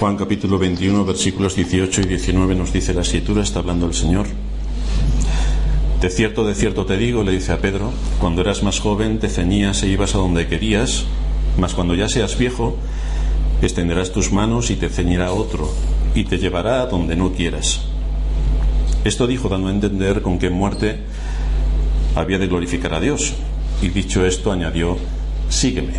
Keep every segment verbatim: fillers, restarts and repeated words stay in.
Juan capítulo veintiuno, versículos dieciocho y diecinueve nos dice la Escritura, está hablando el Señor. De cierto, de cierto te digo, le dice a Pedro, cuando eras más joven te ceñías e ibas a donde querías, mas cuando ya seas viejo, extenderás tus manos y te ceñirá otro, y te llevará a donde no quieras. Esto dijo dando a entender con qué muerte había de glorificar a Dios, y dicho esto añadió, sígueme.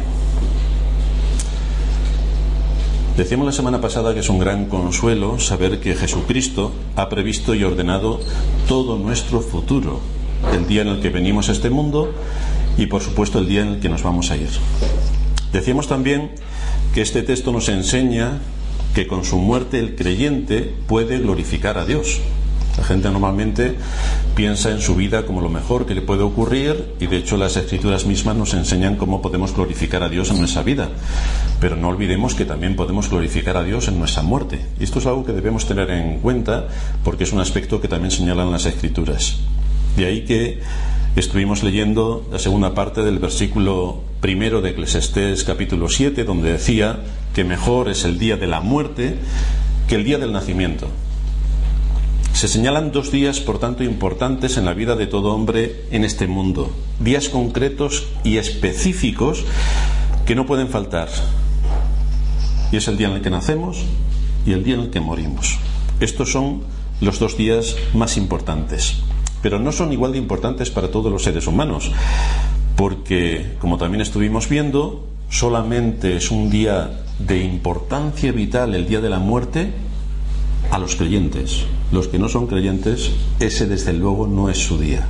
Decíamos la semana pasada que es un gran consuelo saber que Jesucristo ha previsto y ordenado todo nuestro futuro, el día en el que venimos a este mundo y por supuesto el día en el que nos vamos a ir. Decíamos también que este texto nos enseña que con su muerte el creyente puede glorificar a Dios. La gente normalmente piensa en su vida como lo mejor que le puede ocurrir y de hecho las Escrituras mismas nos enseñan cómo podemos glorificar a Dios en nuestra vida. Pero no olvidemos que también podemos glorificar a Dios en nuestra muerte. Y esto es algo que debemos tener en cuenta porque es un aspecto que también señalan las Escrituras. De ahí que estuvimos leyendo la segunda parte del versículo primero de Eclesiastés capítulo siete, donde decía que mejor es el día de la muerte que el día del nacimiento. Se señalan dos días, por tanto, importantes en la vida de todo hombre en este mundo. Días concretos y específicos que no pueden faltar. Y es el día en el que nacemos y el día en el que morimos. Estos son los dos días más importantes. Pero no son igual de importantes para todos los seres humanos. Porque, como también estuvimos viendo, solamente es un día de importancia vital el día de la muerte a los creyentes. Los que no son creyentes, ese desde luego no es su día.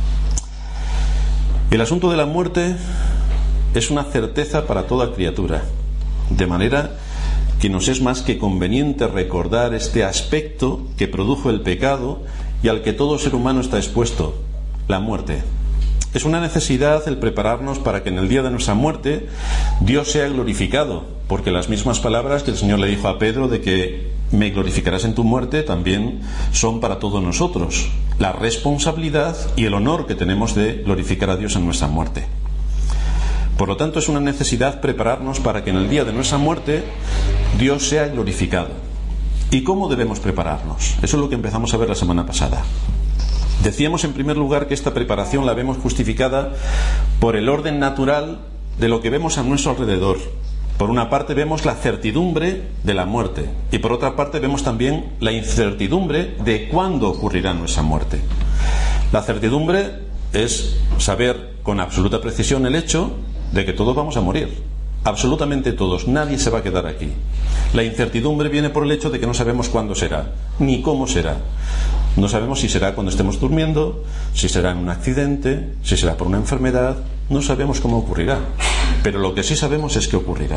El asunto de la muerte es una certeza para toda criatura, de manera que nos es más que conveniente recordar este aspecto que produjo el pecado y al que todo ser humano está expuesto, la muerte. Es una necesidad el prepararnos para que en el día de nuestra muerte Dios sea glorificado, porque las mismas palabras que el Señor le dijo a Pedro de que me glorificarás en tu muerte también son para todos nosotros, la responsabilidad y el honor que tenemos de glorificar a Dios en nuestra muerte. Por lo tanto, es una necesidad prepararnos para que en el día de nuestra muerte Dios sea glorificado. ¿Y cómo debemos prepararnos? Eso es lo que empezamos a ver la semana pasada. Decíamos en primer lugar que esta preparación la vemos justificada por el orden natural de lo que vemos a nuestro alrededor. Por una parte vemos la certidumbre de la muerte y por otra parte vemos también la incertidumbre de cuándo ocurrirá nuestra muerte. La certidumbre es saber con absoluta precisión el hecho de que todos vamos a morir. Absolutamente todos, nadie se va a quedar aquí. La incertidumbre viene por el hecho de que no sabemos cuándo será, ni cómo será. No sabemos si será cuando estemos durmiendo, si será en un accidente, si será por una enfermedad, no sabemos cómo ocurrirá. Pero lo que sí sabemos es que ocurrirá.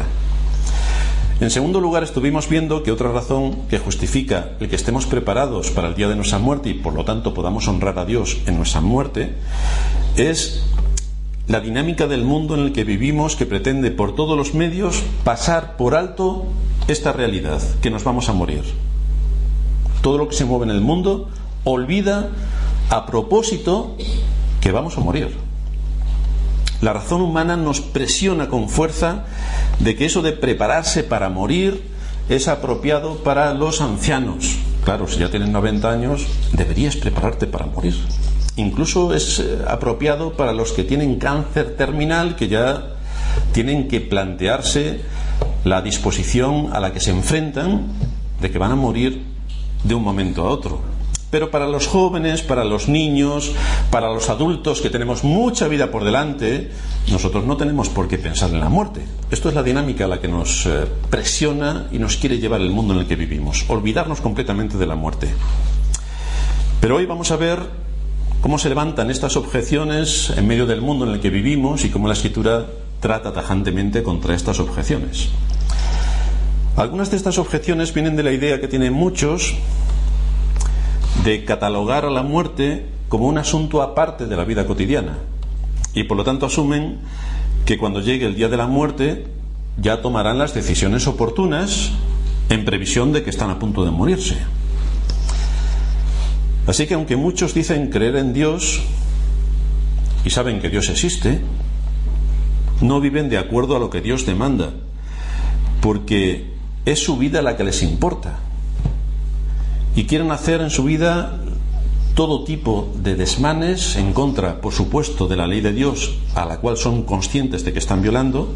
En segundo lugar, estuvimos viendo que otra razón que justifica el que estemos preparados para el día de nuestra muerte y por lo tanto podamos honrar a Dios en nuestra muerte es la dinámica del mundo en el que vivimos, que pretende por todos los medios pasar por alto esta realidad, que nos vamos a morir. Todo lo que se mueve en el mundo olvida a propósito que vamos a morir. La razón humana nos presiona con fuerza de que eso de prepararse para morir es apropiado para los ancianos. Claro, si ya tienes noventa años, deberías prepararte para morir. Incluso es apropiado para los que tienen cáncer terminal, que ya tienen que plantearse la disposición a la que se enfrentan de que van a morir de un momento a otro. Pero para los jóvenes, para los niños, para los adultos que tenemos mucha vida por delante, nosotros no tenemos por qué pensar en la muerte. Esto es la dinámica a la que nos eh, presiona y nos quiere llevar el mundo en el que vivimos, olvidarnos completamente de la muerte. Pero hoy vamos a ver cómo se levantan estas objeciones en medio del mundo en el que vivimos y cómo la Escritura trata tajantemente contra estas objeciones. Algunas de estas objeciones vienen de la idea que tienen muchos de catalogar a la muerte como un asunto aparte de la vida cotidiana y por lo tanto asumen que cuando llegue el día de la muerte ya tomarán las decisiones oportunas en previsión de que están a punto de morirse. Así que aunque muchos dicen creer en Dios y saben que Dios existe, no viven de acuerdo a lo que Dios demanda, porque es su vida la que les importa. Y quieren hacer en su vida todo tipo de desmanes en contra, por supuesto, de la ley de Dios, a la cual son conscientes de que están violando,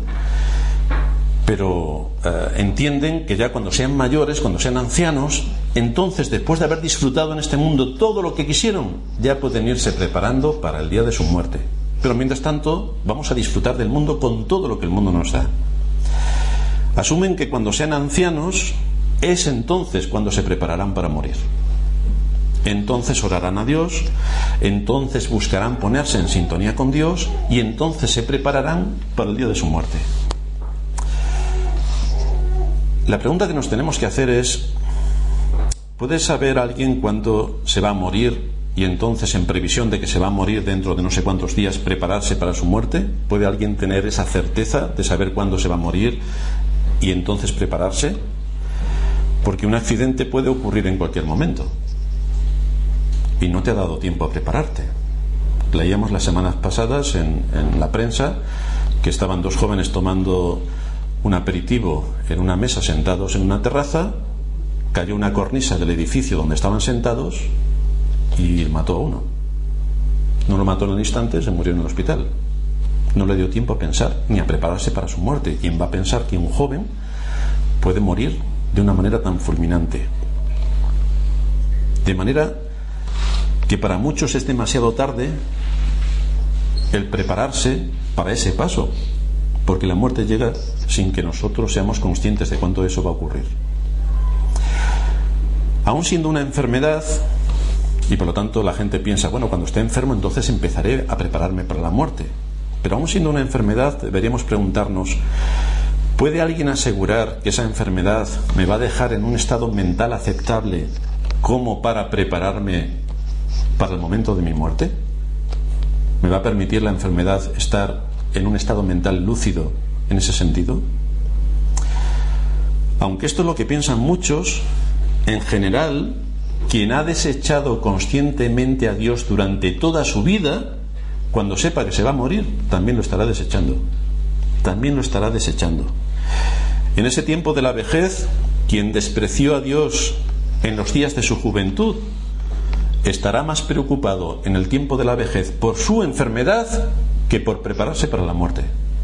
pero eh, entienden que ya cuando sean mayores, cuando sean ancianos, entonces, después de haber disfrutado en este mundo todo lo que quisieron, ya pueden irse preparando para el día de su muerte. Pero mientras tanto, vamos a disfrutar del mundo con todo lo que el mundo nos da. Asumen que cuando sean ancianos, es entonces cuando se prepararán para morir. Entonces orarán a Dios, entonces buscarán ponerse en sintonía con Dios y entonces se prepararán para el día de su muerte. La pregunta que nos tenemos que hacer es: ¿puede saber alguien cuándo se va a morir y entonces, en previsión de que se va a morir dentro de no sé cuántos días, prepararse para su muerte? ¿Puede alguien tener esa certeza de saber cuándo se va a morir y entonces prepararse? Porque un accidente puede ocurrir en cualquier momento y no te ha dado tiempo a prepararte. Leíamos las semanas pasadas en, en la prensa que estaban dos jóvenes tomando un aperitivo en una mesa sentados en una terraza, cayó una cornisa del edificio donde estaban sentados y mató a uno. No lo mató en el instante, se murió en el hospital. No le dio tiempo a pensar ni a prepararse para su muerte. ¿Quién va a pensar que un joven puede morir de una manera tan fulminante? De manera que para muchos es demasiado tarde el prepararse para ese paso, porque la muerte llega sin que nosotros seamos conscientes de cuándo eso va a ocurrir. Aún siendo una enfermedad, y por lo tanto la gente piensa, bueno, cuando esté enfermo entonces empezaré a prepararme para la muerte. Pero aún siendo una enfermedad, deberíamos preguntarnos: ¿puede alguien asegurar que esa enfermedad me va a dejar en un estado mental aceptable como para prepararme para el momento de mi muerte? ¿Me va a permitir la enfermedad estar en un estado mental lúcido en ese sentido? Aunque esto es lo que piensan muchos, en general, quien ha desechado conscientemente a Dios durante toda su vida, cuando sepa que se va a morir, también lo estará desechando. También lo estará desechando. En ese tiempo de la vejez, quien despreció a Dios en los días de su juventud, estará más preocupado en el tiempo de la vejez por su enfermedad que por prepararse para la muerte.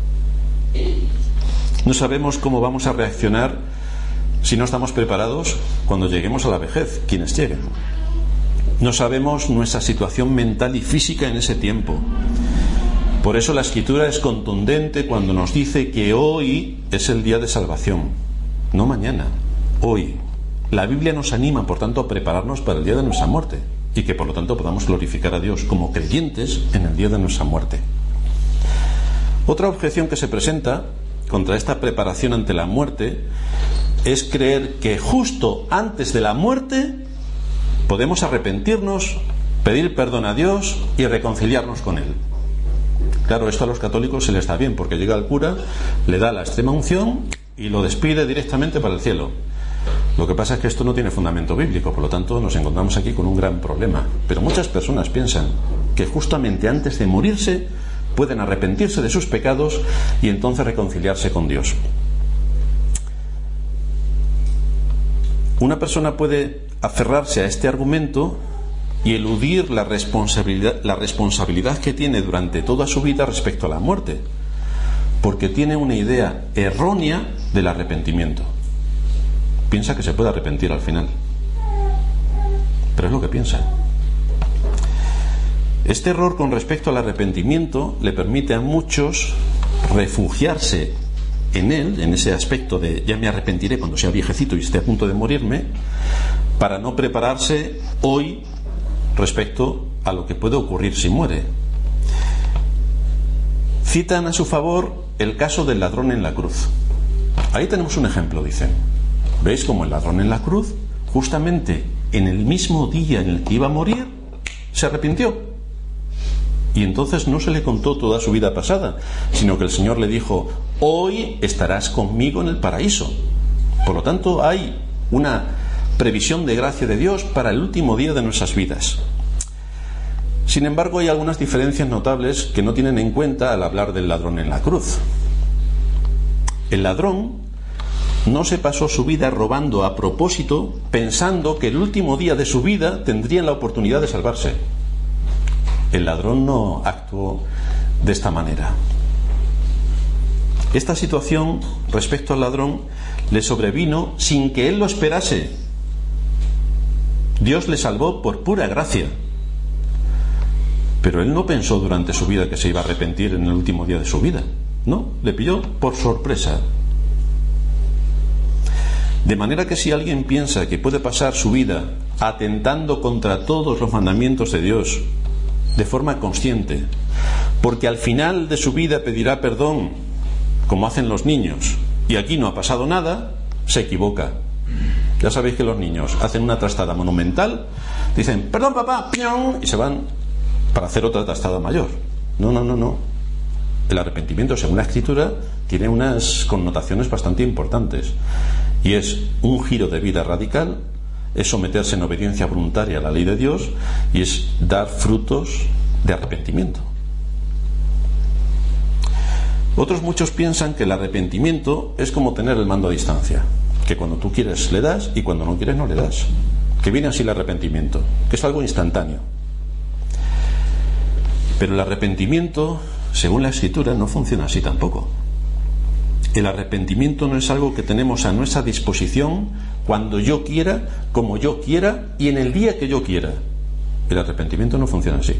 No sabemos cómo vamos a reaccionar si no estamos preparados cuando lleguemos a la vejez, quienes lleguen. No sabemos nuestra situación mental y física en ese tiempo. Por eso la Escritura es contundente cuando nos dice que hoy es el día de salvación, no mañana, hoy. La Biblia nos anima, por tanto, a prepararnos para el día de nuestra muerte y que, por lo tanto, podamos glorificar a Dios como creyentes en el día de nuestra muerte. Otra objeción que se presenta contra esta preparación ante la muerte es creer que justo antes de la muerte podemos arrepentirnos, pedir perdón a Dios y reconciliarnos con Él. Claro, esto a los católicos se les da bien, porque llega el cura, le da la extrema unción y lo despide directamente para el cielo. Lo que pasa es que esto no tiene fundamento bíblico, por lo tanto nos encontramos aquí con un gran problema. Pero muchas personas piensan que justamente antes de morirse pueden arrepentirse de sus pecados y entonces reconciliarse con Dios. Una persona puede aferrarse a este argumento y eludir la responsabilidad, la responsabilidad que tiene durante toda su vida respecto a la muerte, porque tiene una idea errónea del arrepentimiento. Piensa que se puede arrepentir al final, pero es lo que piensa. Este error con respecto al arrepentimiento le permite a muchos refugiarse en él, en ese aspecto de ya me arrepentiré cuando sea viejecito y esté a punto de morirme, para no prepararse hoy respecto a lo que puede ocurrir si muere. Citan a su favor el caso del ladrón en la cruz. Ahí tenemos un ejemplo, dicen. ¿Veis cómo el ladrón en la cruz, justamente en el mismo día en el que iba a morir, se arrepintió? Y entonces no se le contó toda su vida pasada, sino que el Señor le dijo: hoy estarás conmigo en el paraíso. Por lo tanto, hay una previsión de gracia de Dios para el último día de nuestras vidas. Sin embargo, hay algunas diferencias notables que no tienen en cuenta al hablar del ladrón en la cruz. El ladrón no se pasó su vida robando a propósito, pensando que el último día de su vida tendrían la oportunidad de salvarse. El ladrón no actuó de esta manera. Esta situación respecto al ladrón le sobrevino sin que él lo esperase. Dios le salvó por pura gracia. Pero él no pensó durante su vida que se iba a arrepentir en el último día de su vida. No, le pilló por sorpresa. De manera que si alguien piensa que puede pasar su vida atentando contra todos los mandamientos de Dios de forma consciente, porque al final de su vida pedirá perdón, como hacen los niños, y aquí no ha pasado nada, se equivoca. Ya sabéis que los niños hacen una trastada monumental, dicen, perdón papá, ¡pion!, y se van para hacer otra trastada mayor. No, no, no, no. El arrepentimiento, según la Escritura, tiene unas connotaciones bastante importantes. Y es un giro de vida radical, es someterse en obediencia voluntaria a la ley de Dios y es dar frutos de arrepentimiento. Otros muchos piensan que el arrepentimiento es como tener el mando a distancia, que cuando tú quieres le das y cuando no quieres no le das, que viene así el arrepentimiento, que es algo instantáneo. Pero el arrepentimiento, según la Escritura, no funciona así tampoco. El arrepentimiento no es algo que tenemos a nuestra disposición cuando yo quiera, como yo quiera y en el día que yo quiera. El arrepentimiento no funciona así.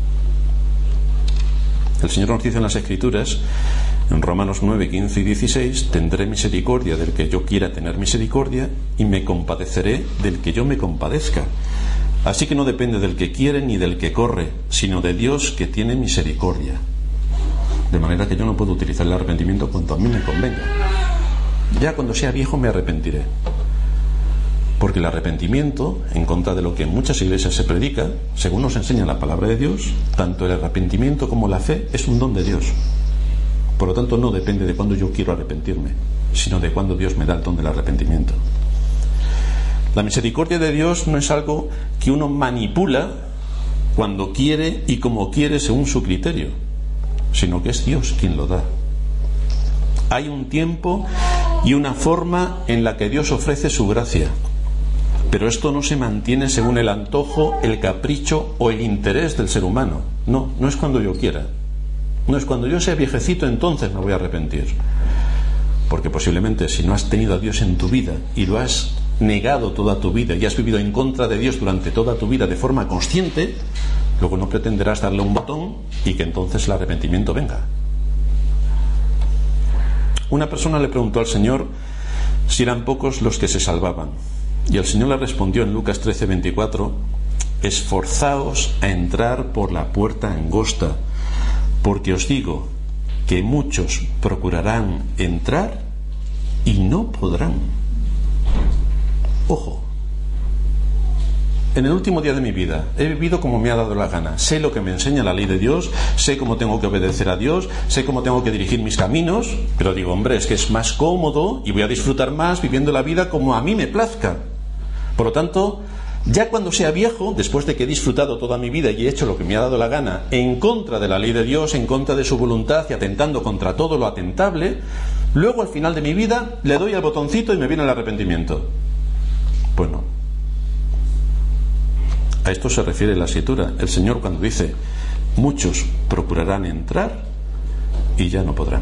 El Señor nos dice en las Escrituras, en Romanos nueve, quince y dieciséis, tendré misericordia del que yo quiera tener misericordia y me compadeceré del que yo me compadezca. Así que no depende del que quiere ni del que corre, sino de Dios que tiene misericordia. De manera que yo no puedo utilizar el arrepentimiento cuando a mí me convenga. Ya cuando sea viejo me arrepentiré. Porque el arrepentimiento, en contra de lo que en muchas iglesias se predica, según nos enseña la palabra de Dios, tanto el arrepentimiento como la fe es un don de Dios. Por lo tanto, no depende de cuándo yo quiero arrepentirme, sino de cuándo Dios me da el don del arrepentimiento. La misericordia de Dios no es algo que uno manipula cuando quiere y como quiere según su criterio, sino que es Dios quien lo da. Hay un tiempo y una forma en la que Dios ofrece su gracia, pero esto no se mantiene según el antojo, el capricho o el interés del ser humano. No, no es cuando yo quiera. No es cuando yo sea viejecito, entonces me voy a arrepentir. Porque posiblemente si no has tenido a Dios en tu vida y lo has negado toda tu vida y has vivido en contra de Dios durante toda tu vida de forma consciente, luego no pretenderás darle un botón y que entonces el arrepentimiento venga. Una persona le preguntó al Señor si eran pocos los que se salvaban, y el Señor le respondió en Lucas trece, veinticuatro: esforzaos a entrar por la puerta angosta, porque os digo que muchos procurarán entrar y no podrán. Ojo, en el último día de mi vida he vivido como me ha dado la gana. Sé lo que me enseña la ley de Dios, sé cómo tengo que obedecer a Dios, sé cómo tengo que dirigir mis caminos, pero digo, hombre, es que es más cómodo y voy a disfrutar más viviendo la vida como a mí me plazca. Por lo tanto, ya cuando sea viejo, después de que he disfrutado toda mi vida y he hecho lo que me ha dado la gana en contra de la ley de Dios, en contra de su voluntad y atentando contra todo lo atentable, luego al final de mi vida le doy al botoncito y me viene el arrepentimiento. Pues no. A esto se refiere la Escritura. El Señor cuando dice muchos procurarán entrar y ya no podrán.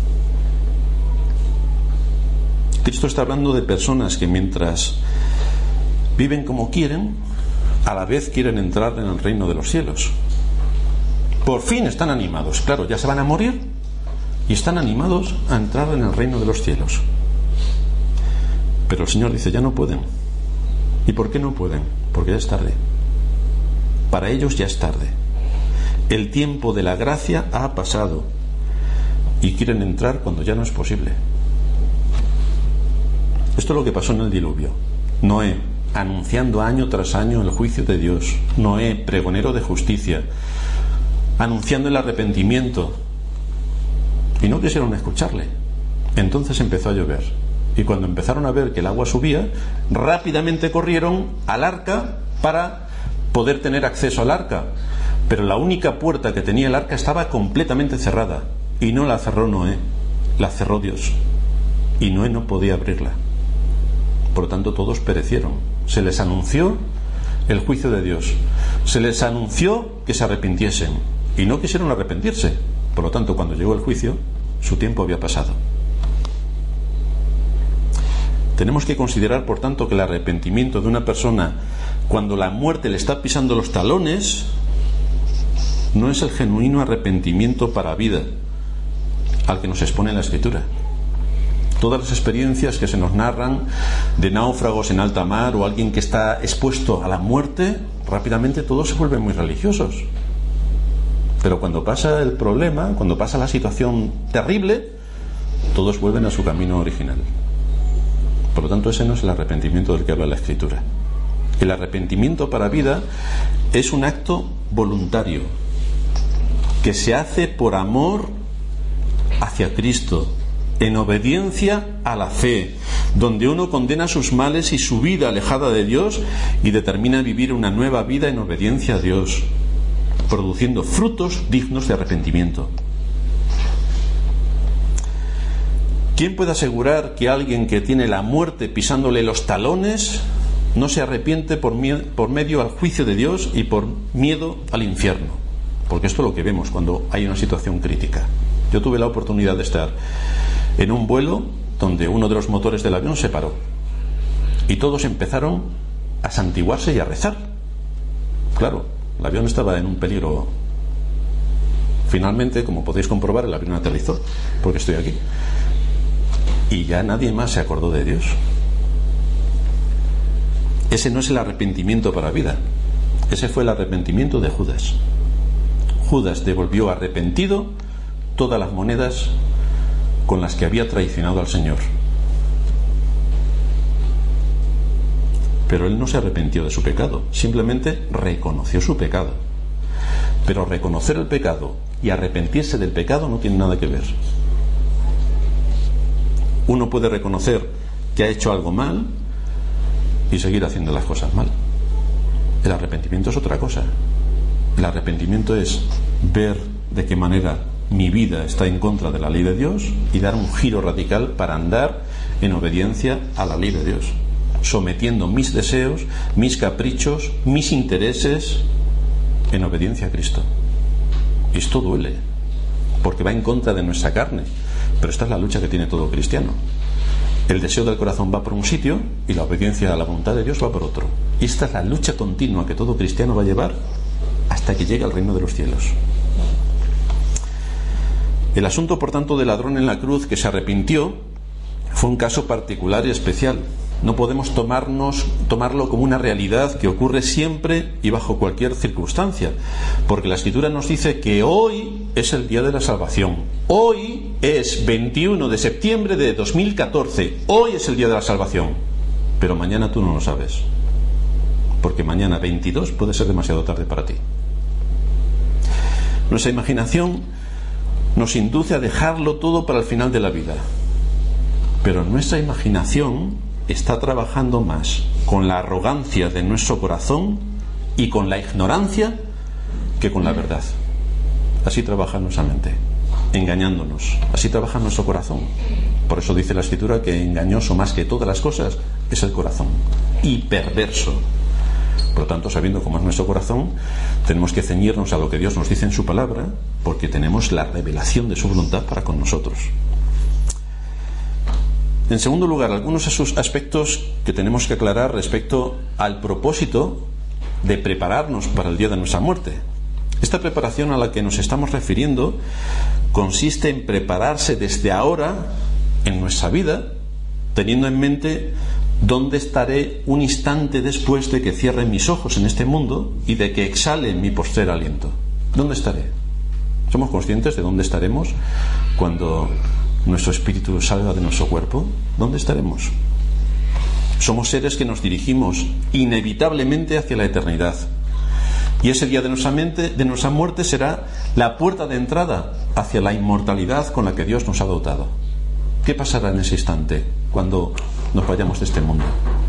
Cristo está hablando de personas que mientras viven como quieren, a la vez quieren entrar en el reino de los cielos. Por fin están animados. Claro, ya se van a morir y están animados a entrar en el reino de los cielos. Pero el Señor dice, ya no pueden. ¿Y por qué no pueden? Porque ya es tarde. Para ellos ya es tarde. El tiempo de la gracia ha pasado y quieren entrar cuando ya no es posible. Esto es lo que pasó en el diluvio. Noé, anunciando año tras año el juicio de Dios. Noé, pregonero de justicia, anunciando el arrepentimiento. Y no quisieron escucharle. Entonces empezó a llover. Y cuando empezaron a ver que el agua subía, rápidamente corrieron al arca para poder tener acceso al arca. Pero la única puerta que tenía el arca estaba completamente cerrada. Y no la cerró Noé, la cerró Dios. y Noé no podía abrirla. Por lo tanto, todos perecieron. Se les anunció el juicio de Dios. Se les anunció que se arrepintiesen y no quisieron arrepentirse. Por lo tanto, cuando llegó el juicio, su tiempo había pasado. Tenemos que considerar, por tanto, que el arrepentimiento de una persona cuando la muerte le está pisando los talones no es el genuino arrepentimiento para vida al que nos expone la Escritura. Todas las experiencias que se nos narran de náufragos en alta mar o alguien que está expuesto a la muerte, rápidamente todos se vuelven muy religiosos. Pero cuando pasa el problema, cuando pasa la situación terrible, todos vuelven a su camino original. Por lo tanto, ese no es el arrepentimiento del que habla la Escritura. El arrepentimiento para vida es un acto voluntario que se hace por amor hacia Cristo, en obediencia a la fe, donde uno condena sus males y su vida alejada de Dios y determina vivir una nueva vida en obediencia a Dios, produciendo frutos dignos de arrepentimiento. ¿Quién puede asegurar que alguien que tiene la muerte pisándole los talones no se arrepiente por, mie- por medio al juicio de Dios y por miedo al infierno? Porque esto es lo que vemos cuando hay una situación crítica. Yo tuve la oportunidad de estar en un vuelo donde uno de los motores del avión se paró y todos empezaron a santiguarse y a rezar. Claro, el avión estaba en un peligro. Finalmente, como podéis comprobar, el avión aterrizó, porque estoy aquí. Y ya nadie más se acordó de Dios. Ese no es el arrepentimiento para vida. Ese fue el arrepentimiento de Judas. Judas devolvió arrepentido todas las monedas con las que había traicionado al Señor. Pero él no se arrepintió de su pecado, simplemente reconoció su pecado. Pero reconocer el pecado y arrepentirse del pecado no tiene nada que ver. Uno puede reconocer que ha hecho algo mal y seguir haciendo las cosas mal. El arrepentimiento es otra cosa. El arrepentimiento es ver de qué manera mi vida está en contra de la ley de Dios y dar un giro radical para andar en obediencia a la ley de Dios, sometiendo mis deseos, mis caprichos, mis intereses en obediencia a Cristo. Esto duele, porque va en contra de nuestra carne, pero esta es la lucha que tiene todo cristiano. El deseo del corazón va por un sitio y la obediencia a la voluntad de Dios va por otro. Y esta es la lucha continua que todo cristiano va a llevar hasta que llegue al reino de los cielos. El asunto, por tanto, del ladrón en la cruz que se arrepintió fue un caso particular y especial. No podemos tomarnos, tomarlo como una realidad que ocurre siempre y bajo cualquier circunstancia, porque la Escritura nos dice que hoy es el día de la salvación. Hoy es veintiuno de septiembre de dos mil catorce. Hoy es el día de la salvación. Pero mañana tú no lo sabes, porque mañana veintidós puede ser demasiado tarde para ti. Nuestra imaginación nos induce a dejarlo todo para el final de la vida, pero nuestra imaginación está trabajando más con la arrogancia de nuestro corazón y con la ignorancia que con la verdad. Así trabaja nuestra mente, engañándonos. Así trabaja nuestro corazón. Por eso dice la Escritura que engañoso más que todas las cosas es el corazón, y perverso. Por lo tanto, sabiendo cómo es nuestro corazón, tenemos que ceñirnos a lo que Dios nos dice en su palabra, porque tenemos la revelación de su voluntad para con nosotros. En segundo lugar, algunos aspectos que tenemos que aclarar respecto al propósito de prepararnos para el día de nuestra muerte. Esta preparación a la que nos estamos refiriendo consiste en prepararse desde ahora en nuestra vida, teniendo en mente dónde estaré un instante después de que cierre mis ojos en este mundo y de que exhale mi postrer aliento. ¿Dónde estaré? ¿Somos conscientes de dónde estaremos cuando nuestro espíritu salga de nuestro cuerpo? ¿Dónde estaremos? Somos seres que nos dirigimos inevitablemente hacia la eternidad. Y ese día de nuestra mente, de nuestra muerte, será la puerta de entrada hacia la inmortalidad con la que Dios nos ha dotado. ¿Qué pasará en ese instante cuando nos vayamos de este mundo?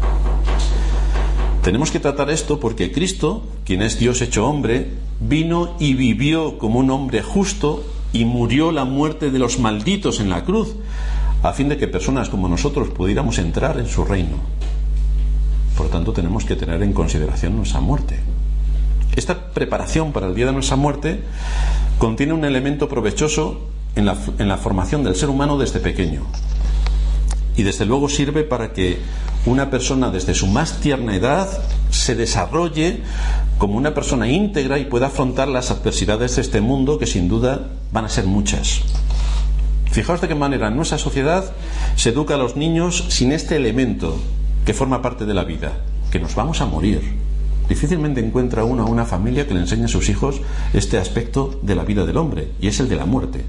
Tenemos que tratar esto porque Cristo, quien es Dios hecho hombre, vino y vivió como un hombre justo y murió la muerte de los malditos en la cruz, a fin de que personas como nosotros pudiéramos entrar en su reino. Por lo tanto, tenemos que tener en consideración nuestra muerte. Esta preparación para el día de nuestra muerte contiene un elemento provechoso en la, en la formación del ser humano desde pequeño. Y desde luego sirve para que una persona desde su más tierna edad se desarrolle como una persona íntegra y pueda afrontar las adversidades de este mundo, que sin duda van a ser muchas. Fijaos de qué manera en nuestra sociedad se educa a los niños sin este elemento que forma parte de la vida, que nos vamos a morir. Difícilmente encuentra uno una familia que le enseñe a sus hijos este aspecto de la vida del hombre, y es el de la muerte.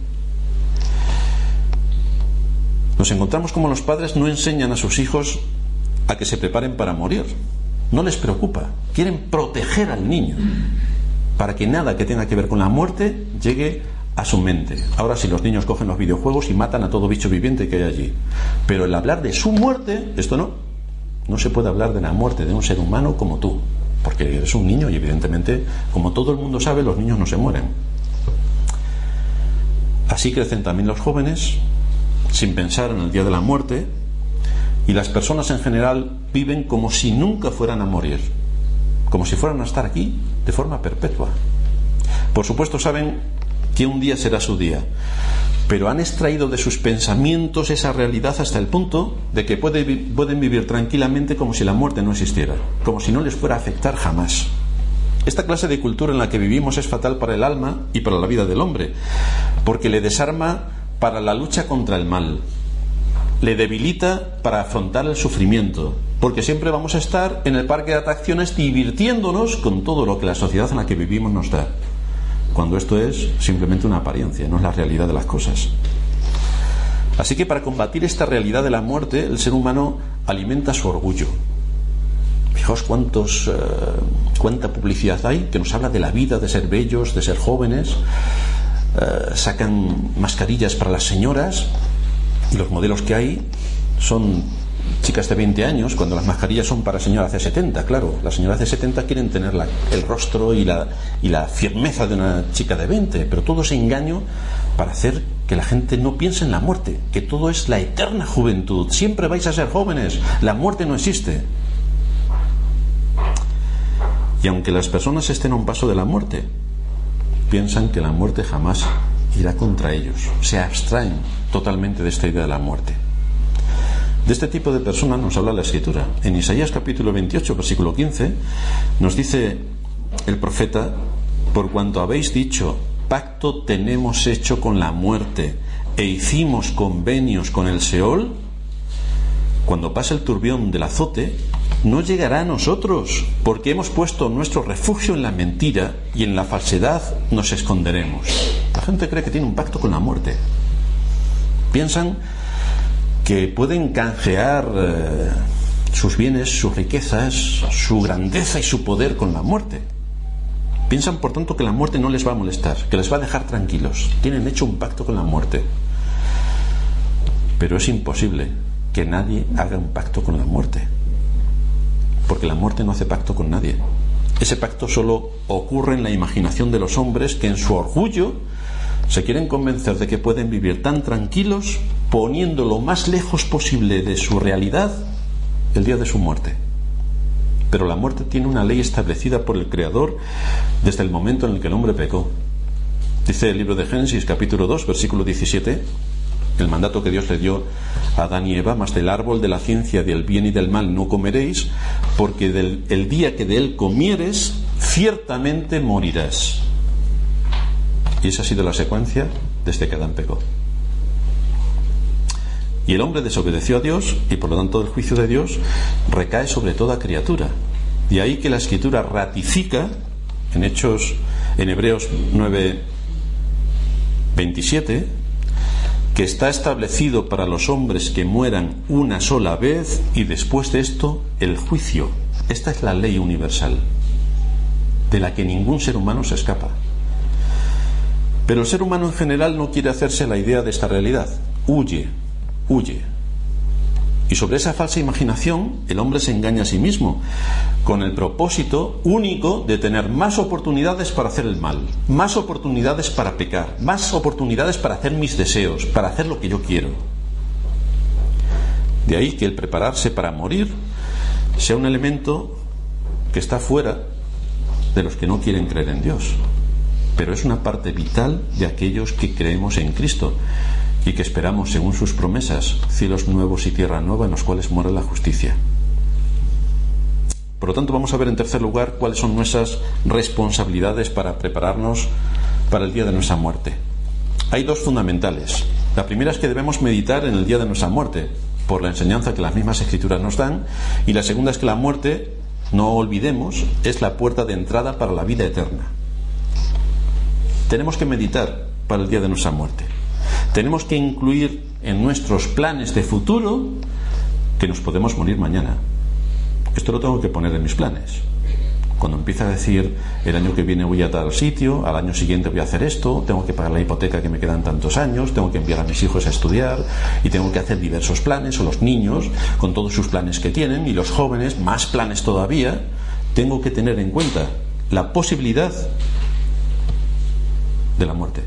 Nos encontramos como los padres no enseñan a sus hijos a que se preparen para morir. No les preocupa. Quieren proteger al niño para que nada que tenga que ver con la muerte llegue a su mente. Ahora sí, los niños cogen los videojuegos y matan a todo bicho viviente que hay allí. Pero el hablar de su muerte, esto no. No se puede hablar de la muerte de un ser humano como tú, porque eres un niño y evidentemente, como todo el mundo sabe, los niños no se mueren. Así crecen también los jóvenes, sin pensar en el día de la muerte, y las personas en general viven como si nunca fueran a morir, como si fueran a estar aquí de forma perpetua. Por supuesto saben que un día será su día, pero han extraído de sus pensamientos esa realidad hasta el punto de que puede, pueden vivir tranquilamente como si la muerte no existiera, como si no les fuera a afectar jamás. Esta clase de cultura en la que vivimos es fatal para el alma y para la vida del hombre, porque le desarma para la lucha contra el mal, le debilita para afrontar el sufrimiento, porque siempre vamos a estar en el parque de atracciones divirtiéndonos con todo lo que la sociedad en la que vivimos nos da, cuando esto es simplemente una apariencia, no es la realidad de las cosas. Así que para combatir esta realidad de la muerte, el ser humano alimenta su orgullo. Fijaos cuántos, eh, cuánta publicidad hay que nos habla de la vida, de ser bellos, de ser jóvenes. Eh, sacan mascarillas para las señoras y los modelos que hay son chicas de veinte años, cuando las mascarillas son para señoras de setenta. Claro, las señoras de setenta quieren tener la, el rostro y la, y la firmeza de una chica de veinte, pero todo es engaño para hacer que la gente no piense en la muerte, que todo es la eterna juventud, siempre vais a ser jóvenes, la muerte no existe. Y aunque las personas estén a un paso de la muerte, piensan que la muerte jamás irá contra ellos, se abstraen totalmente de esta idea de la muerte. De este tipo de personas nos habla la Escritura. En Isaías capítulo veintiocho, versículo quince, nos dice el profeta: por cuanto habéis dicho, pacto tenemos hecho con la muerte e hicimos convenios con el Seol, cuando pase el turbión del azote, no llegará a nosotros, porque hemos puesto nuestro refugio en la mentira y en la falsedad nos esconderemos. La gente cree que tiene un pacto con la muerte. Piensan que pueden canjear eh, sus bienes, sus riquezas, su grandeza y su poder con la muerte. Piensan, por tanto, que la muerte no les va a molestar, que les va a dejar tranquilos. Tienen hecho un pacto con la muerte. Pero es imposible que nadie haga un pacto con la muerte, porque la muerte no hace pacto con nadie. Ese pacto solo ocurre en la imaginación de los hombres, que en su orgullo se quieren convencer de que pueden vivir tan tranquilos, poniendo lo más lejos posible de su realidad el día de su muerte. Pero la muerte tiene una ley establecida por el Creador desde el momento en el que el hombre pecó. Dice el libro de Génesis capítulo dos, versículo diecisiete, el mandato que Dios le dio a Adán y Eva: mas del árbol de la ciencia del bien y del mal no comeréis, porque del, el día que de él comieres, ciertamente morirás. Y esa ha sido la secuencia desde que Adán pecó. Y el hombre desobedeció a Dios, y por lo tanto el juicio de Dios recae sobre toda criatura. De ahí que la Escritura ratifica en Hechos, en Hebreos nueve veintisiete, que está establecido para los hombres que mueran una sola vez y después de esto el juicio. Esta es la ley universal, de la que ningún ser humano se escapa. Pero el ser humano en general no quiere hacerse la idea de esta realidad. Huye, huye. Y sobre esa falsa imaginación el hombre se engaña a sí mismo, con el propósito único de tener más oportunidades para hacer el mal, más oportunidades para pecar, más oportunidades para hacer mis deseos, para hacer lo que yo quiero. De ahí que el prepararse para morir sea un elemento que está fuera de los que no quieren creer en Dios, pero es una parte vital de aquellos que creemos en Cristo y que esperamos, según sus promesas, cielos nuevos y tierra nueva en los cuales mora la justicia. Por lo tanto, vamos a ver en tercer lugar cuáles son nuestras responsabilidades para prepararnos para el día de nuestra muerte. Hay dos fundamentales. La primera es que debemos meditar en el día de nuestra muerte, por la enseñanza que las mismas escrituras nos dan, y la segunda es que la muerte, no olvidemos, es la puerta de entrada para la vida eterna. Tenemos que meditar para el día de nuestra muerte. Tenemos que incluir en nuestros planes de futuro que nos podemos morir mañana. Esto lo tengo que poner en mis planes. Cuando empieza a decir, el año que viene voy a tal sitio, al año siguiente voy a hacer esto, tengo que pagar la hipoteca que me quedan tantos años, tengo que enviar a mis hijos a estudiar y tengo que hacer diversos planes, o los niños con todos sus planes que tienen, y los jóvenes más planes todavía, tengo que tener en cuenta la posibilidad de la muerte.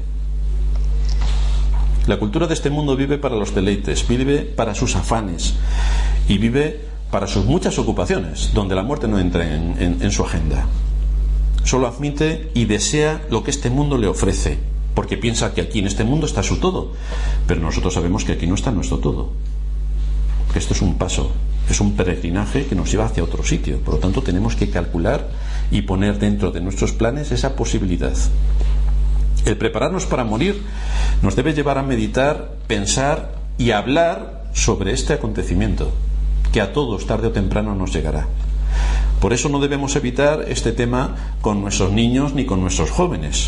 La cultura de este mundo vive para los deleites, vive para sus afanes y vive para sus muchas ocupaciones, donde la muerte no entra en, en, en su agenda. Solo admite y desea lo que este mundo le ofrece, porque piensa que aquí en este mundo está su todo, pero nosotros sabemos que aquí no está nuestro todo, que esto es un paso, es un peregrinaje que nos lleva hacia otro sitio. Por lo tanto, tenemos que calcular y poner dentro de nuestros planes esa posibilidad. El prepararnos para morir nos debe llevar a meditar, pensar y hablar sobre este acontecimiento, que a todos tarde o temprano nos llegará. Por eso no debemos evitar este tema con nuestros niños ni con nuestros jóvenes.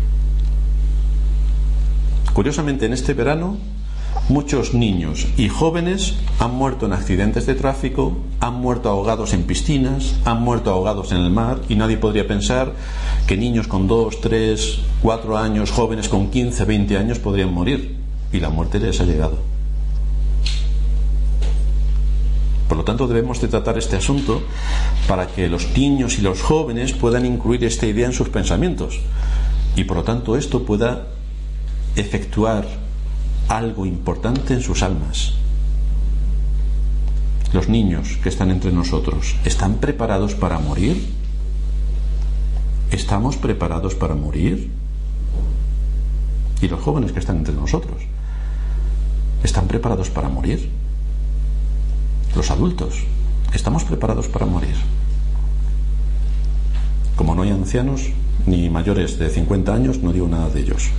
Curiosamente, en este verano muchos niños y jóvenes han muerto en accidentes de tráfico, han muerto ahogados en piscinas, han muerto ahogados en el mar, y nadie podría pensar que niños con dos, tres, cuatro años, jóvenes con quince, veinte años podrían morir, y la muerte les ha llegado. Por lo tanto, debemos de tratar este asunto para que los niños y los jóvenes puedan incluir esta idea en sus pensamientos, y por lo tanto esto pueda efectuar algo importante en sus almas. Los niños que están entre nosotros, ¿están preparados para morir? ¿Estamos preparados para morir? Y los jóvenes que están entre nosotros, ¿están preparados para morir? Los adultos, ¿estamos preparados para morir? Como no hay ancianos ni mayores de cincuenta años, no digo nada de ellos.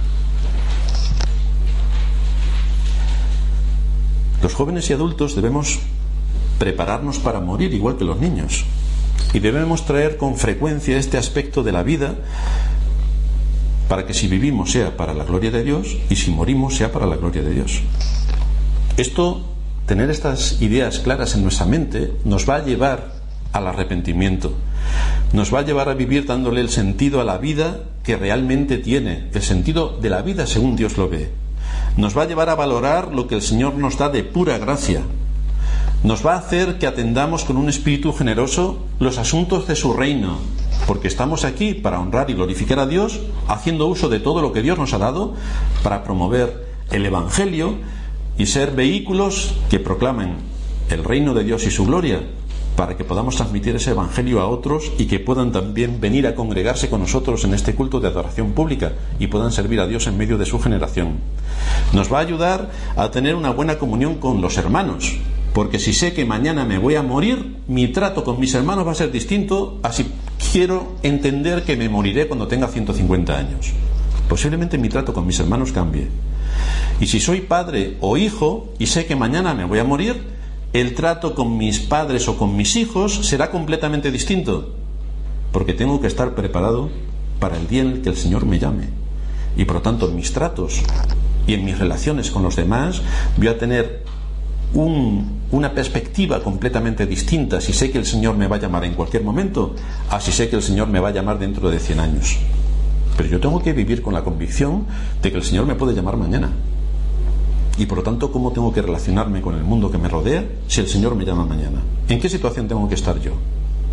Los jóvenes y adultos debemos prepararnos para morir igual que los niños, y debemos traer con frecuencia este aspecto de la vida, para que si vivimos sea para la gloria de Dios y si morimos sea para la gloria de Dios. Esto, tener estas ideas claras en nuestra mente, nos va a llevar al arrepentimiento, nos va a llevar a vivir dándole el sentido a la vida que realmente tiene, el sentido de la vida según Dios lo ve. Nos va a llevar a valorar lo que el Señor nos da de pura gracia. Nos va a hacer que atendamos con un espíritu generoso los asuntos de su reino, porque estamos aquí para honrar y glorificar a Dios, haciendo uso de todo lo que Dios nos ha dado para promover el Evangelio y ser vehículos que proclamen el reino de Dios y su gloria, para que podamos transmitir ese Evangelio a otros y que puedan también venir a congregarse con nosotros en este culto de adoración pública y puedan servir a Dios en medio de su generación. Nos va a ayudar a tener una buena comunión con los hermanos, porque si sé que mañana me voy a morir, mi trato con mis hermanos va a ser distinto a si quiero entender que me moriré cuando tenga ciento cincuenta años. Posiblemente mi trato con mis hermanos cambie. Y si soy padre o hijo y sé que mañana me voy a morir, el trato con mis padres o con mis hijos será completamente distinto, porque tengo que estar preparado para el día en el que el Señor me llame. Y por lo tanto, en mis tratos y en mis relaciones con los demás voy a tener un, una perspectiva completamente distinta si sé que el Señor me va a llamar en cualquier momento, a si sé que el Señor me va a llamar dentro de cien años. Pero yo tengo que vivir con la convicción de que el Señor me puede llamar mañana. Y por lo tanto, ¿cómo tengo que relacionarme con el mundo que me rodea si el Señor me llama mañana? ¿En qué situación tengo que estar yo?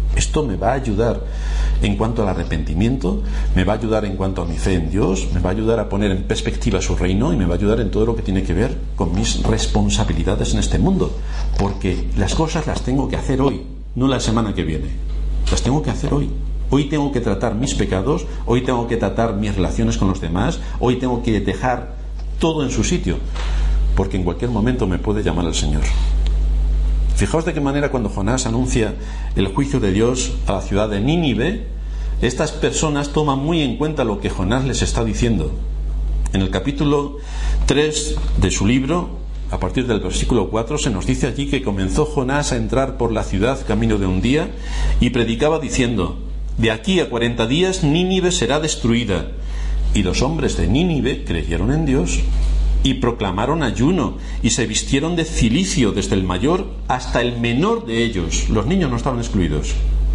Esto me va a ayudar en cuanto al arrepentimiento, me va a ayudar en cuanto a mi fe en Dios, me va a ayudar a poner en perspectiva su reino y me va a ayudar en todo lo que tiene que ver con mis responsabilidades en este mundo, porque las cosas las tengo que hacer hoy, no la semana que viene. Las tengo que hacer hoy. Hoy tengo que tratar mis pecados, hoy tengo que tratar mis relaciones con los demás, hoy tengo que dejar todo en su sitio, porque en cualquier momento me puede llamar el Señor. Fijaos de qué manera cuando Jonás anuncia el juicio de Dios a la ciudad de Nínive, estas personas toman muy en cuenta lo que Jonás les está diciendo. En el capítulo tres de su libro, a partir del versículo cuatro, se nos dice allí que comenzó Jonás a entrar por la ciudad camino de un día y predicaba diciendo: de aquí a cuarenta días Nínive será destruida. Y los hombres de Nínive creyeron en Dios y proclamaron ayuno y se vistieron de cilicio desde el mayor hasta el menor de ellos. Los niños no estaban excluidos.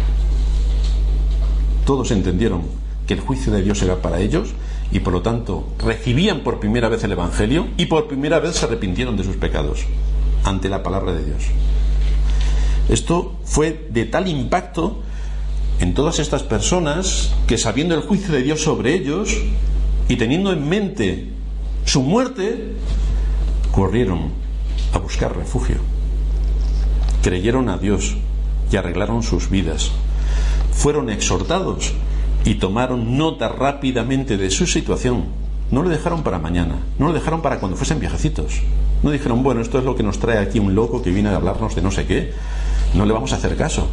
Todos entendieron que el juicio de Dios era para ellos y por lo tanto recibían por primera vez el Evangelio y por primera vez se arrepintieron de sus pecados ante la palabra de Dios. Esto fue de tal impacto en todas estas personas que, sabiendo el juicio de Dios sobre ellos y teniendo en mente su muerte, corrieron a buscar refugio, creyeron a Dios y arreglaron sus vidas, fueron exhortados y tomaron nota rápidamente de su situación. No lo dejaron para mañana, no lo dejaron para cuando fuesen viejecitos. No dijeron: bueno, esto es lo que nos trae aquí un loco que viene a hablarnos de no sé qué, no le vamos a hacer caso.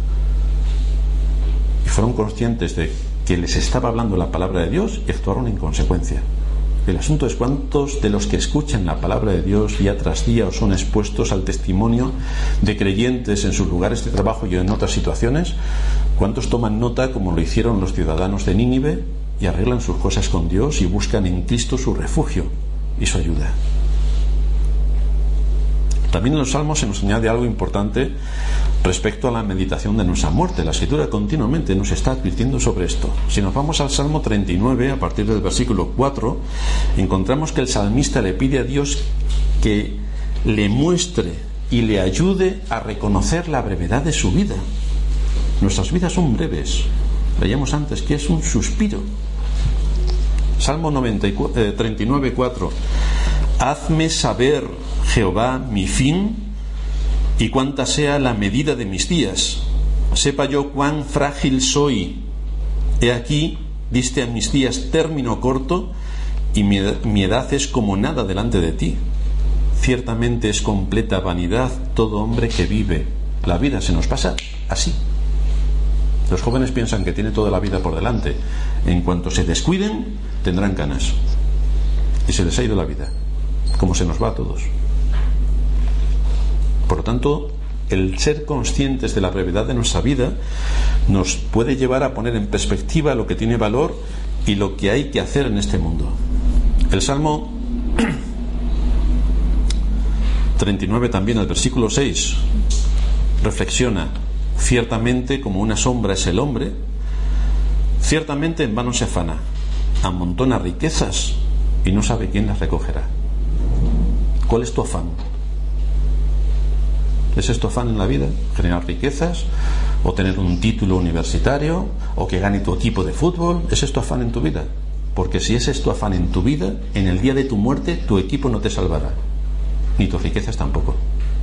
Y fueron conscientes de que les estaba hablando la palabra de Dios y actuaron en consecuencia. El asunto es cuántos de los que escuchan la palabra de Dios día tras día o son expuestos al testimonio de creyentes en sus lugares de trabajo y en otras situaciones, cuántos toman nota como lo hicieron los ciudadanos de Nínive y arreglan sus cosas con Dios y buscan en Cristo su refugio y su ayuda. También en los Salmos se nos añade algo importante respecto a la meditación de nuestra muerte. La Escritura continuamente nos está advirtiendo sobre esto. Si nos vamos al Salmo treinta y nueve, a partir del versículo cuatro, encontramos que el salmista le pide a Dios que le muestre y le ayude a reconocer la brevedad de su vida. Nuestras vidas son breves. Veíamos antes que es un suspiro. Salmo treinta y nueve, cuatro. Hazme saber, Jehová, mi fin, y cuánta sea la medida de mis días. Sepa yo cuán frágil soy. He aquí, diste a mis días término corto, y mi, mi edad es como nada delante de ti. Ciertamente es completa vanidad todo hombre que vive. La vida se nos pasa así. Los jóvenes piensan que tiene toda la vida por delante. En cuanto se descuiden, tendrán canas. Y se les ha ido la vida, como se nos va a todos. Por lo tanto, el ser conscientes de la brevedad de nuestra vida nos puede llevar a poner en perspectiva lo que tiene valor y lo que hay que hacer en este mundo. El Salmo treinta y nueve también, el versículo seis, reflexiona: ciertamente como una sombra es el hombre, ciertamente en vano se afana, amontona riquezas y no sabe quién las recogerá. ¿Cuál es tu afán? ¿Es tu afán en la vida? ¿Generar riquezas? ¿O tener un título universitario? ¿O que gane tu equipo de fútbol? ¿Ese es tu afán en tu vida? Porque si ese es tu afán en tu vida, en el día de tu muerte tu equipo no te salvará, ni tus riquezas tampoco.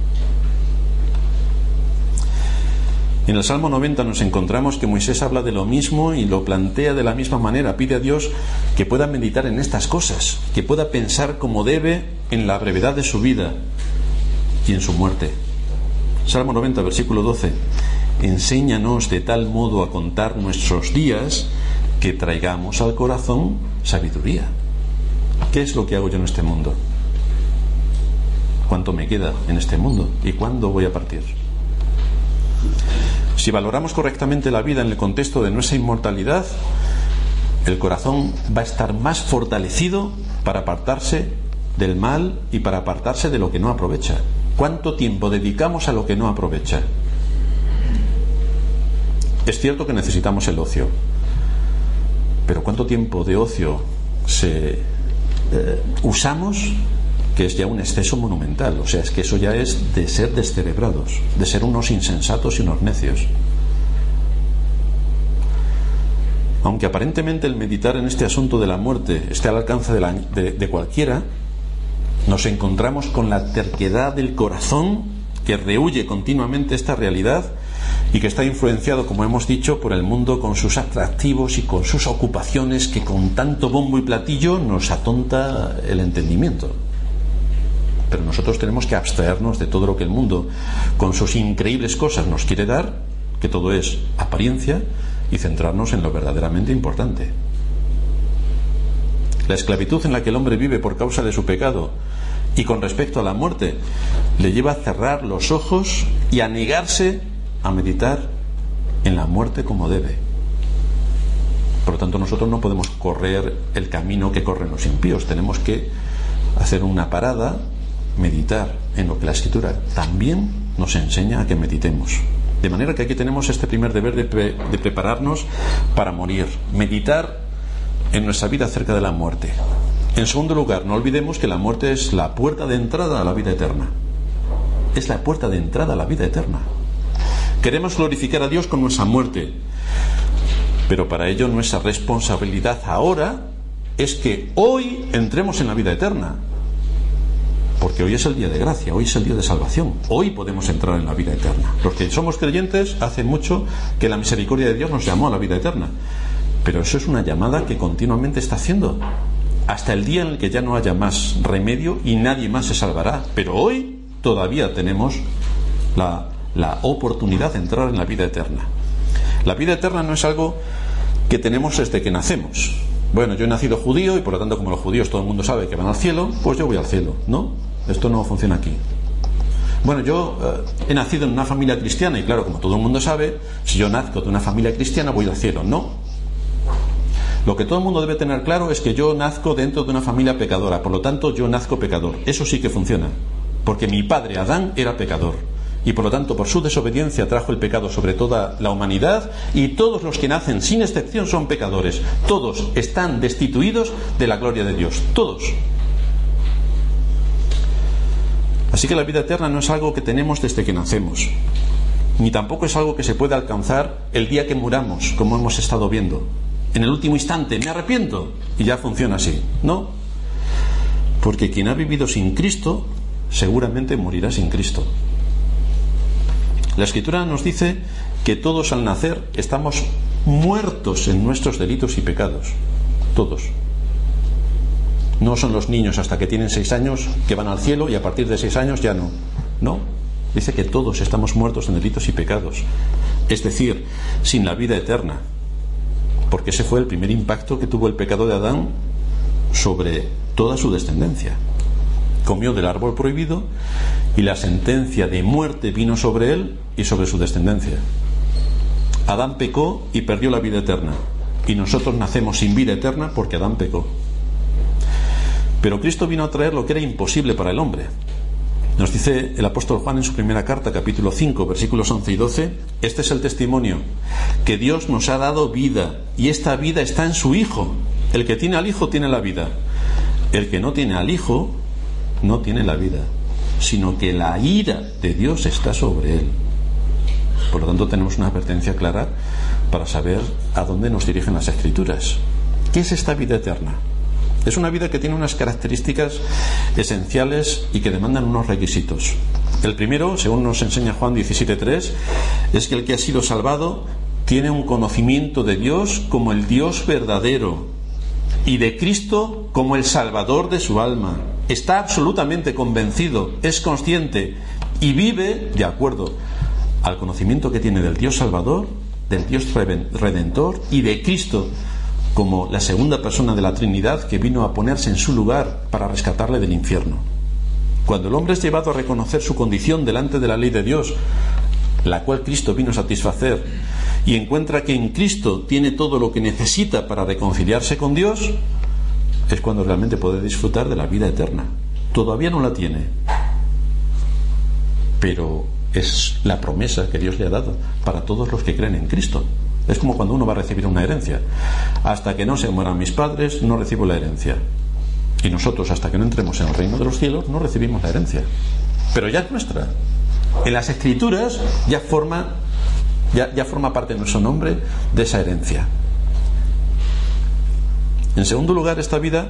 En el Salmo noventa nos encontramos que Moisés habla de lo mismo y lo plantea de la misma manera. Pide a Dios que pueda meditar en estas cosas, que pueda pensar como debe en la brevedad de su vida y en su muerte. Salmo noventa, versículo doce. Enséñanos de tal modo a contar nuestros días que traigamos al corazón sabiduría. ¿Qué es lo que hago yo en este mundo? ¿Cuánto me queda en este mundo? ¿Y cuándo voy a partir? Si valoramos correctamente la vida en el contexto de nuestra inmortalidad, el corazón va a estar más fortalecido para apartarse del mal y para apartarse de lo que no aprovecha. ¿Cuánto tiempo dedicamos a lo que no aprovecha? Es cierto que necesitamos el ocio, pero ¿cuánto tiempo de ocio se eh, usamos? Que es ya un exceso monumental. O sea, es que eso ya es de ser descerebrados, de ser unos insensatos y unos necios. Aunque aparentemente el meditar en este asunto de la muerte esté al alcance de, la, de, de cualquiera, nos encontramos con la terquedad del corazón que rehúye continuamente esta realidad y que está influenciado, como hemos dicho, por el mundo con sus atractivos y con sus ocupaciones que con tanto bombo y platillo nos atonta el entendimiento. Pero nosotros tenemos que abstraernos de todo lo que el mundo con sus increíbles cosas nos quiere dar, que todo es apariencia, y centrarnos en lo verdaderamente importante. La esclavitud en la que el hombre vive por causa de su pecado y con respecto a la muerte le lleva a cerrar los ojos y a negarse a meditar en la muerte como debe. Por lo tanto, nosotros no podemos correr el camino que corren los impíos. Tenemos que hacer una parada, meditar en lo que la Escritura también nos enseña a que meditemos. De manera que aquí tenemos este primer deber de, pre- de prepararnos para morir, meditar en nuestra vida acerca de la muerte. En segundo lugar, no olvidemos que la muerte es la puerta de entrada a la vida eterna. Es la puerta de entrada a la vida eterna. Queremos glorificar a Dios con nuestra muerte, pero para ello nuestra responsabilidad ahora es que hoy entremos en la vida eterna. Porque hoy es el día de gracia, hoy es el día de salvación. Hoy podemos entrar en la vida eterna. Los que somos creyentes, hace mucho que la misericordia de Dios nos llamó a la vida eterna. Pero eso es una llamada que continuamente está haciendo, hasta el día en el que ya no haya más remedio y nadie más se salvará. Pero hoy todavía tenemos la, la oportunidad de entrar en la vida eterna. La vida eterna no es algo que tenemos desde que nacemos. Bueno, yo he nacido judío y por lo tanto, como los judíos todo el mundo sabe que van al cielo, pues yo voy al cielo. No, esto no funciona aquí. Bueno, yo eh, he nacido en una familia cristiana y claro, como todo el mundo sabe, si yo nazco de una familia cristiana voy al cielo. No. Lo que todo el mundo debe tener claro es que yo nazco dentro de una familia pecadora, por lo tanto yo nazco pecador. Eso sí que funciona, porque mi padre Adán era pecador y por lo tanto por su desobediencia trajo el pecado sobre toda la humanidad y todos los que nacen sin excepción son pecadores. Todos están destituidos de la gloria de Dios, todos. Así que la vida eterna no es algo que tenemos desde que nacemos, ni tampoco es algo que se puede alcanzar el día que muramos, como hemos estado viendo. En el último instante, me arrepiento, y ya funciona así. No, porque quien ha vivido sin Cristo, seguramente morirá sin Cristo. La Escritura nos dice que todos al nacer estamos muertos en nuestros delitos y pecados. Todos. No son los niños hasta que tienen seis años que van al cielo y a partir de seis años ya no. No. Dice que todos estamos muertos en delitos y pecados. Es decir, sin la vida eterna. Porque ese fue el primer impacto que tuvo el pecado de Adán sobre toda su descendencia. Comió del árbol prohibido y la sentencia de muerte vino sobre él y sobre su descendencia. Adán pecó y perdió la vida eterna, y nosotros nacemos sin vida eterna porque Adán pecó. Pero Cristo vino a traer lo que era imposible para el hombre. Nos dice el apóstol Juan en su primera carta, capítulo cinco, versículos once y doce: este es el testimonio, que Dios nos ha dado vida, y esta vida está en su Hijo. El que tiene al Hijo tiene la vida. El que no tiene al Hijo no tiene la vida, sino que la ira de Dios está sobre él. Por lo tanto, tenemos una advertencia clara para saber a dónde nos dirigen las Escrituras. ¿Qué es esta vida eterna? Es una vida que tiene unas características esenciales y que demandan unos requisitos. El primero, según nos enseña Juan diecisiete tres, es que el que ha sido salvado tiene un conocimiento de Dios como el Dios verdadero y de Cristo como el Salvador de su alma. Está absolutamente convencido, es consciente y vive de acuerdo al conocimiento que tiene del Dios Salvador, del Dios Redentor y de Cristo como la segunda persona de la Trinidad que vino a ponerse en su lugar para rescatarle del infierno. Cuando el hombre es llevado a reconocer su condición delante de la ley de Dios, la cual Cristo vino a satisfacer, y encuentra que en Cristo tiene todo lo que necesita para reconciliarse con Dios, es cuando realmente puede disfrutar de la vida eterna. Todavía no la tiene, pero es la promesa que Dios le ha dado para todos los que creen en Cristo. Es como cuando uno va a recibir una herencia. Hasta que no se mueran mis padres, no recibo la herencia. Y nosotros, hasta que no entremos en el reino de los cielos, no recibimos la herencia. Pero ya es nuestra. En las Escrituras ya forma, ya, ya forma parte de nuestro nombre de esa herencia. En segundo lugar, esta vida,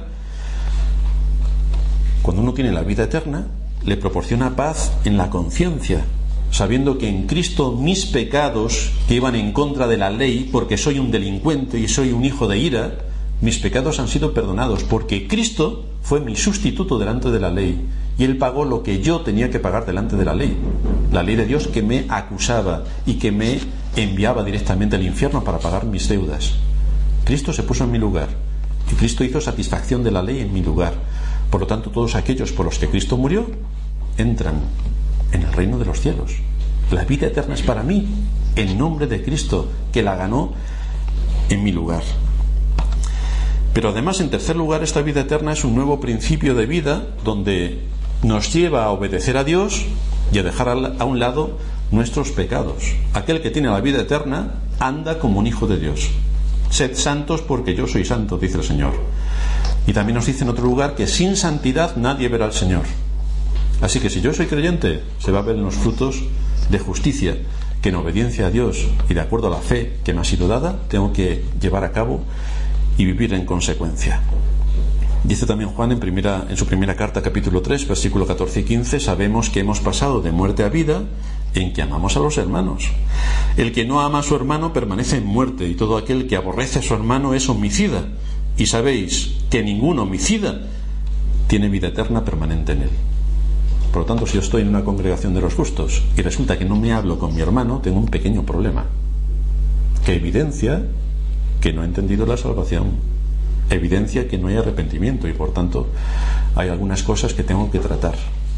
cuando uno tiene la vida eterna, le proporciona paz en la conciencia, sabiendo que en Cristo mis pecados, que iban en contra de la ley, porque soy un delincuente y soy un hijo de ira, mis pecados han sido perdonados, porque Cristo fue mi sustituto delante de la ley, y Él pagó lo que yo tenía que pagar delante de la ley, la ley de Dios que me acusaba y que me enviaba directamente al infierno para pagar mis deudas. Cristo se puso en mi lugar, y Cristo hizo satisfacción de la ley en mi lugar. Por lo tanto, todos aquellos por los que Cristo murió entran en el reino de los cielos. La vida eterna es para mí, en nombre de Cristo, que la ganó en mi lugar. Pero además, en tercer lugar, esta vida eterna es un nuevo principio de vida donde nos lleva a obedecer a Dios y a dejar a un lado nuestros pecados. Aquel que tiene la vida eterna anda como un hijo de Dios. Sed santos porque yo soy santo, dice el Señor. Y también nos dice en otro lugar que sin santidad nadie verá al Señor. Así que si yo soy creyente, se va a ver en los frutos de justicia que en obediencia a Dios y de acuerdo a la fe que me ha sido dada, tengo que llevar a cabo y vivir en consecuencia. Dice también Juan en, primera, en su primera carta, capítulo tres, versículo catorce y quince, sabemos que hemos pasado de muerte a vida en que amamos a los hermanos. El que no ama a su hermano permanece en muerte, y todo aquel que aborrece a su hermano es homicida. Y sabéis que ningún homicida tiene vida eterna permanente en él. Por lo tanto, si yo estoy en una congregación de los justos y resulta que no me hablo con mi hermano, tengo un pequeño problema que evidencia que no he entendido la salvación, evidencia que no hay arrepentimiento, y por tanto hay algunas cosas que tengo que tratar.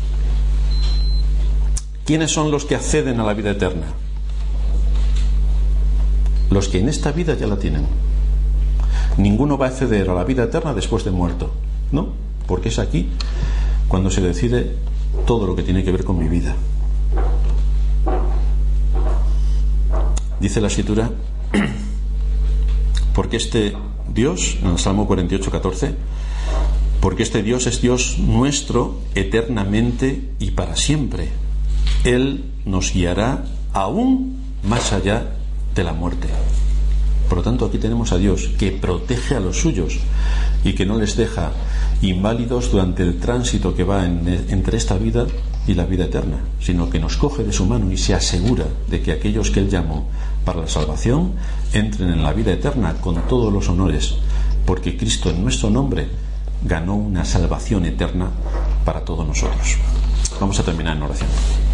¿Quiénes son los que acceden a la vida eterna? Los que en esta vida ya la tienen. Ninguno va a acceder a la vida eterna después de muerto, ¿no? Porque es aquí cuando se decide todo lo que tiene que ver con mi vida. Dice la Escritura, porque este Dios, en el Salmo cuarenta y ocho, catorce, porque este Dios es Dios nuestro eternamente y para siempre. Él nos guiará aún más allá de la muerte. Por lo tanto, aquí tenemos a Dios que protege a los suyos y que no les deja inválidos durante el tránsito que va en, entre esta vida y la vida eterna, sino que nos coge de su mano y se asegura de que aquellos que Él llamó para la salvación entren en la vida eterna con todos los honores, porque Cristo en nuestro nombre ganó una salvación eterna para todos nosotros. Vamos a terminar en oración.